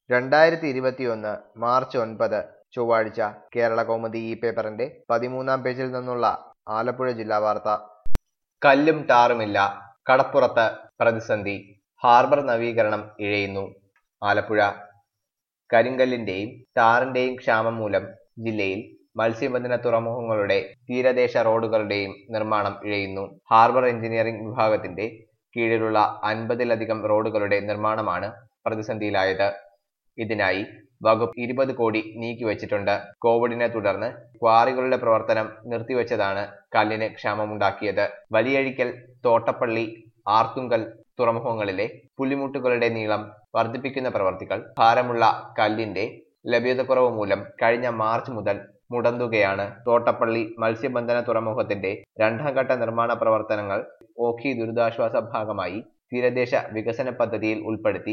2021 March 9 ചൊവ്വാഴ്ച കേരളകൗമുദി ഈ പേപ്പറിന്റെ 13-ാം പേജിൽ നിന്നുള്ള ആലപ്പുഴ ജില്ലാ വാർത്ത. കല്ലും ടാറുമില്ല, കടപ്പുറത്ത് പ്രതിസന്ധി, ഹാർബർ നവീകരണം ഇഴയുന്നു. ആലപ്പുഴ. കരിങ്കല്ലിന്റെയും ടാറിന്റെയും ക്ഷാമം മൂലം ജില്ലയിൽ മത്സ്യബന്ധന തുറമുഖങ്ങളുടെ തീരദേശ റോഡുകളുടെയും നിർമ്മാണം ഇഴയുന്നു. ഹാർബർ എഞ്ചിനീയറിംഗ് വിഭാഗത്തിന്റെ കീഴിലുള്ള 50-ലധികം റോഡുകളുടെ നിർമ്മാണമാണ് പ്രതിസന്ധിയിലായത്. ഇതിനായി വകുപ്പ് 20 കോടി നീക്കിവച്ചിട്ടുണ്ട്. കോവിഡിനെ തുടർന്ന് ക്വാറികളുടെ പ്രവർത്തനം നിർത്തിവച്ചതാണ് കല്ലിന് ക്ഷാമമുണ്ടാക്കിയത്. വലിയഴിക്കൽ, തോട്ടപ്പള്ളി, ആർത്തുങ്കൽ തുറമുഖങ്ങളിലെ പുലിമുട്ടുകളുടെ നീളം വർദ്ധിപ്പിക്കുന്ന പ്രവർത്തികൾ ഭാരമുള്ള കല്ലിന്റെ ലഭ്യതക്കുറവ് മൂലം കഴിഞ്ഞ മാർച്ച് മുതൽ മുടങ്ങുകയാണ്. തോട്ടപ്പള്ളി മത്സ്യബന്ധന തുറമുഖത്തിന്റെ 2ാം ഘട്ട നിർമ്മാണ പ്രവർത്തനങ്ങൾ ഓഖി ദുരിതാശ്വാസ ഭാഗമായി തീരദേശ വികസന പദ്ധതിയിൽ ഉൾപ്പെടുത്തി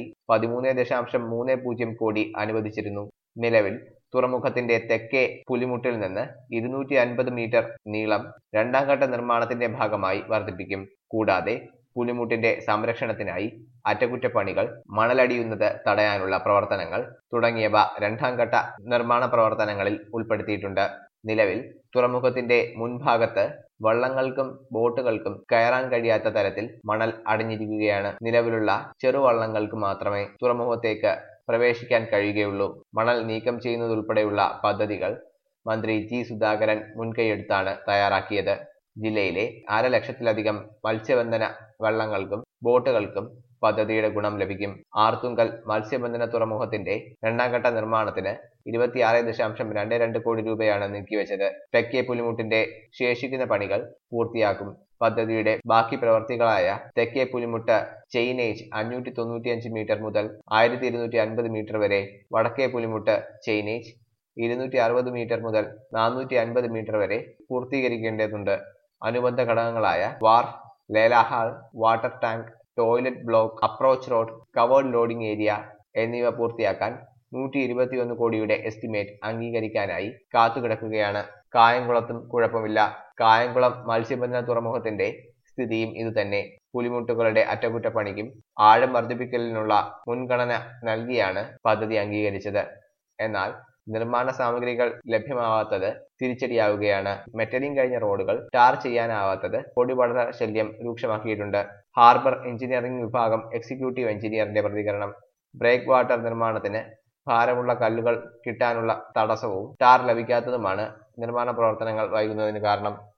13.30 കോടി അനുവദിച്ചിരുന്നു. നിലവിൽ തുറമുഖത്തിന്റെ തെക്കേ പുലിമുട്ടിൽ നിന്ന് 250 മീറ്റർ നീളം 2ാം ഘട്ട നിർമ്മാണത്തിന്റെ ഭാഗമായി വർദ്ധിപ്പിക്കും. കൂടാതെ പുലിമുട്ടിന്റെ സംരക്ഷണത്തിനായി അറ്റകുറ്റപ്പണികൾ, മണലടിയുന്നത് തടയാനുള്ള പ്രവർത്തനങ്ങൾ തുടങ്ങിയവ 2ാം ഘട്ട നിർമ്മാണ പ്രവർത്തനങ്ങളിൽ ഉൾപ്പെടുത്തിയിട്ടുണ്ട്. നിലവിൽ തുറമുഖത്തിന്റെ മുൻഭാഗത്ത് വള്ളങ്ങൾക്കും ബോട്ടുകൾക്കും കയറാൻ കഴിയാത്ത തരത്തിൽ മണൽ അടിഞ്ഞിരിക്കുകയാണ്. നിലവിലുള്ള ചെറുവള്ളങ്ങൾക്ക് മാത്രമേ തുറമുഖത്തേക്ക് പ്രവേശിക്കാൻ കഴിയുകയുള്ളൂ. മണൽ നീക്കം ചെയ്യുന്നതുൾപ്പെടെയുള്ള പദ്ധതികൾ മന്ത്രി ജി സുധാകരൻ മുൻകൈയെടുത്താണ് തയ്യാറാക്കിയത്. ജില്ലയിലെ 1/2 ലക്ഷത്തിലധികം മത്സ്യബന്ധന വള്ളങ്ങൾക്കും ബോട്ടുകൾക്കും പദ്ധതിയുടെ ഗുണം ലഭിക്കും. ആർത്തുങ്കൽ മത്സ്യബന്ധന തുറമുഖത്തിന്റെ 2ാം ഘട്ട നിർമ്മാണത്തിന് 26.22 കോടി രൂപയാണ് നീക്കിവെച്ചത്. തെക്കേ പുലിമുട്ടിന്റെ ശേഷിക്കുന്ന പണികൾ പൂർത്തിയാക്കും. പദ്ധതിയുടെ ബാക്കി പ്രവർത്തികളായ തെക്കേ പുലിമുട്ട് ചെയിനേജ് 595 മീറ്റർ മുതൽ 1250 മീറ്റർ വരെ, വടക്കേ പുലിമുട്ട് ചെയിനേജ് 260 മീറ്റർ മുതൽ 450 മീറ്റർ വരെ പൂർത്തീകരിക്കേണ്ടതുണ്ട്. അനുബന്ധ ഘടകങ്ങളായ വാർഫ്, ലേലാഹാൾ, water tank, toilet block, approach road, covered loading area എന്നിവ പൂർത്തിയാക്കാൻ 121 കോടിയുടെ എസ്റ്റിമേറ്റ് അംഗീകരിക്കാനായി കാത്തുകിടക്കുകയാണ്. കായംകുളത്തും കുഴപ്പമില്ല. കായംകുളം മത്സ്യബന്ധന തുറമുഖത്തിന്റെ സ്ഥിതിയും ഇതുതന്നെ. പുലിമുട്ടുകളുടെ അറ്റകുറ്റപ്പണിക്കും ആഴം വർദ്ധിപ്പിക്കലിനുള്ള മുൻഗണന നൽകിയാണ് പദ്ധതി അംഗീകരിച്ചത്. എന്നാൽ നിർമ്മാണ സാമഗ്രികൾ ലഭ്യമാവാത്തത് തിരിച്ചടിയാവുകയാണ്. മെറ്റലിംഗ് കഴിഞ്ഞ റോഡുകൾ ടാർ ചെയ്യാനാവാത്തത് പൊടിപടല ശല്യം രൂക്ഷമാക്കിയിട്ടുണ്ട്. ഹാർബർ എഞ്ചിനീയറിംഗ് വിഭാഗം എക്സിക്യൂട്ടീവ് എഞ്ചിനീയറിന്റെ പ്രതികരണം: ബ്രേക്ക് വാട്ടർ നിർമ്മാണത്തിന് ഭാരമുള്ള കല്ലുകൾ കിട്ടാനുള്ള തടസ്സവും ടാർ ലഭിക്കാത്തതുമാണ് നിർമ്മാണ പ്രവർത്തനങ്ങൾ വൈകുന്നതിന് കാരണം.